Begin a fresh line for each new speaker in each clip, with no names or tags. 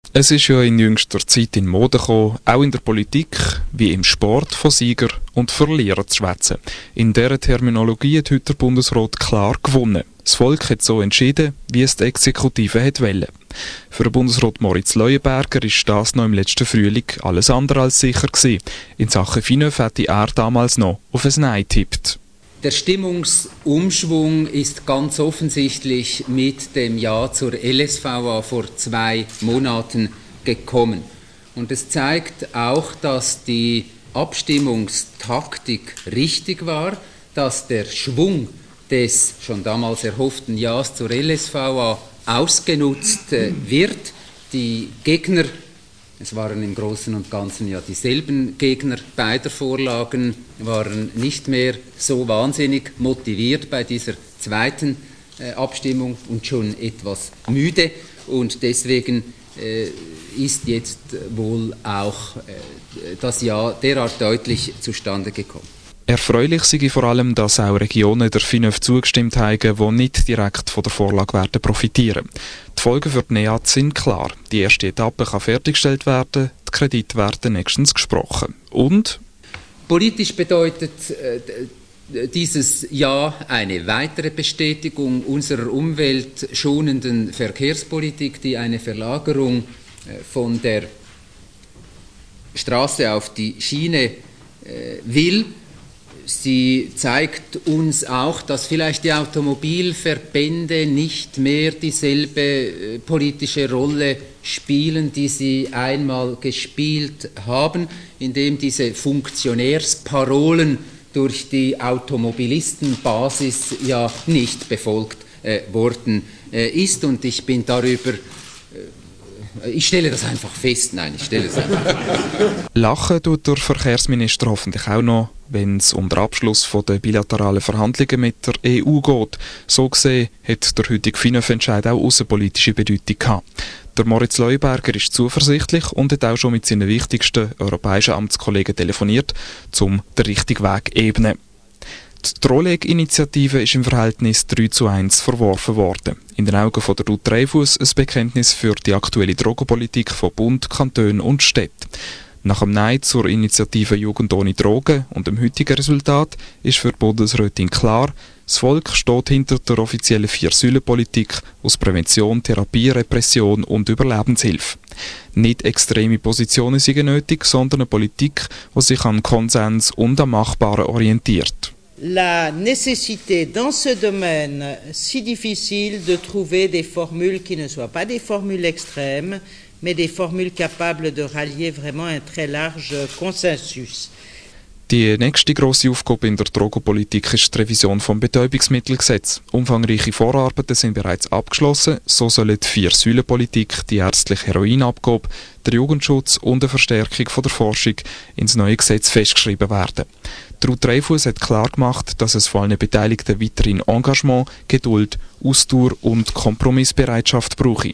Es ist ja in jüngster Zeit in Mode gekommen, auch in der Politik wie im Sport von Sieger und Verlierer zu schwätzen. In dieser Terminologie hat heute der Bundesrat klar gewonnen. Das Volk hat so entschieden, wie es die Exekutive wollte. Für Bundesrat Moritz Leuenberger ist das noch im letzten Frühling alles andere als sicher gewesen. In Sachen FINÖF hätte er damals noch auf ein Nein getippt.
Der Stimmungsumschwung ist ganz offensichtlich mit dem Ja zur LSVA vor 2 Monaten gekommen. Und es zeigt auch, dass die Abstimmungstaktik richtig war, dass der Schwung des schon damals erhofften Ja's zur LSVA ausgenutzt wird. Die Gegner, es waren im Großen und Ganzen ja dieselben Gegner beider Vorlagen, waren nicht mehr so wahnsinnig motiviert bei dieser zweiten Abstimmung und schon etwas müde. Und deswegen ist jetzt wohl auch das Ja derart deutlich zustande gekommen.
Erfreulich sei vor allem, dass auch Regionen der FINÖF zugestimmt haben, die nicht direkt von der Vorlage werden profitieren. Die Folgen für die NEAT sind klar. Die erste Etappe kann fertiggestellt werden, die Kredite werden nächstens gesprochen. Und?
Politisch bedeutet dieses Ja eine weitere Bestätigung unserer umweltschonenden Verkehrspolitik, die eine Verlagerung von der Straße auf die Schiene will. Sie zeigt uns auch, dass vielleicht die Automobilverbände nicht mehr dieselbe politische Rolle spielen, die sie einmal gespielt haben, indem diese Funktionärsparolen durch die Automobilistenbasis ja nicht befolgt worden ist. Und ich bin darüber... Ich stelle das einfach fest. Nein, ich stelle es einfach fest.
Lachen tut der Verkehrsminister hoffentlich auch noch, wenn es um den Abschluss der bilateralen Verhandlungen mit der EU geht. So gesehen hat der heutige FINÖF-Entscheid auch außenpolitische Bedeutung gehabt. Der Moritz Leuenberger ist zuversichtlich und hat auch schon mit seinen wichtigsten europäischen Amtskollegen telefoniert, um den richtigen Weg zu ebnen. Die Trolleg-Initiative ist im Verhältnis 3:1 verworfen worden. In den Augen von der Ruth Dreifuss ein Bekenntnis für die aktuelle Drogenpolitik von Bund, Kantonen und Städten. Nach dem Nein zur Initiative Jugend ohne Drogen und dem heutigen Resultat ist für die Bundesrätin klar, das Volk steht hinter der offiziellen 4-Säulen-Politik aus Prävention, Therapie, Repression und Überlebenshilfe. Nicht extreme Positionen sind nötig, sondern eine Politik, die sich an Konsens und am Machbaren orientiert.
La nécessité dans ce domaine si difficile de trouver des formules qui ne soient pas des formules extrêmes, mais des formules capables de rallier vraiment un très large consensus.
Die nächste grosse Aufgabe in der Drogenpolitik ist die Revision vom Betäubungsmittelgesetz. Umfangreiche Vorarbeiten sind bereits abgeschlossen. So sollen die 4-Säulen-Politik, die ärztliche Heroinabgabe, der Jugendschutz und eine Verstärkung von der Forschung ins neue Gesetz festgeschrieben werden. Ruth Dreifuss hat klar gemacht, dass es von allen Beteiligten weiterhin Engagement, Geduld, Ausdauer und Kompromissbereitschaft brauche.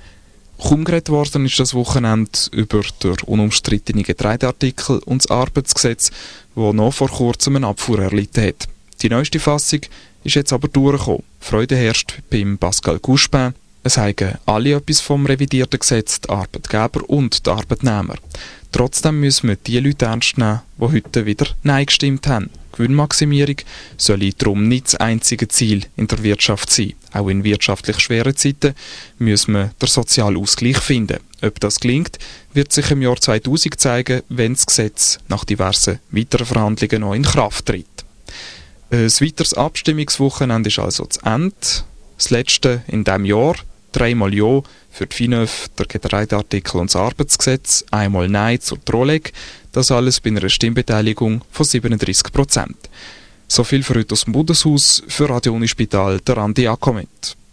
Kaum geredet worden ist das Wochenende über den unumstrittenen Getreideartikel und das Arbeitsgesetz, das noch vor kurzem eine Abfuhr erlitten hat. Die neueste Fassung ist jetzt aber durchgekommen. Freude herrscht beim Pascal Couchepin. Es haben alle etwas vom revidierten Gesetz, die Arbeitgeber und die Arbeitnehmer. Trotzdem müssen wir die Leute ernst nehmen, die heute wieder Nein gestimmt haben. Gewinnmaximierung soll darum nicht das einzige Ziel in der Wirtschaft sein. Auch in wirtschaftlich schweren Zeiten müssen wir den sozialen Ausgleich finden. Ob das gelingt, wird sich im Jahr 2000 zeigen, wenn das Gesetz nach diversen weiteren Verhandlungen noch in Kraft tritt. Ein weiteres Abstimmungswochenende ist also zu Ende. Das letzte in diesem Jahr. 3-mal Ja für die FINÖF, der Getreideartikel und das Arbeitsgesetz, 1-mal Nein zur Trolleg. Das alles bei einer Stimmbeteiligung von 37%. So viel für heute aus dem Bundeshaus. Für Radio Unispital, der Andi Akomet.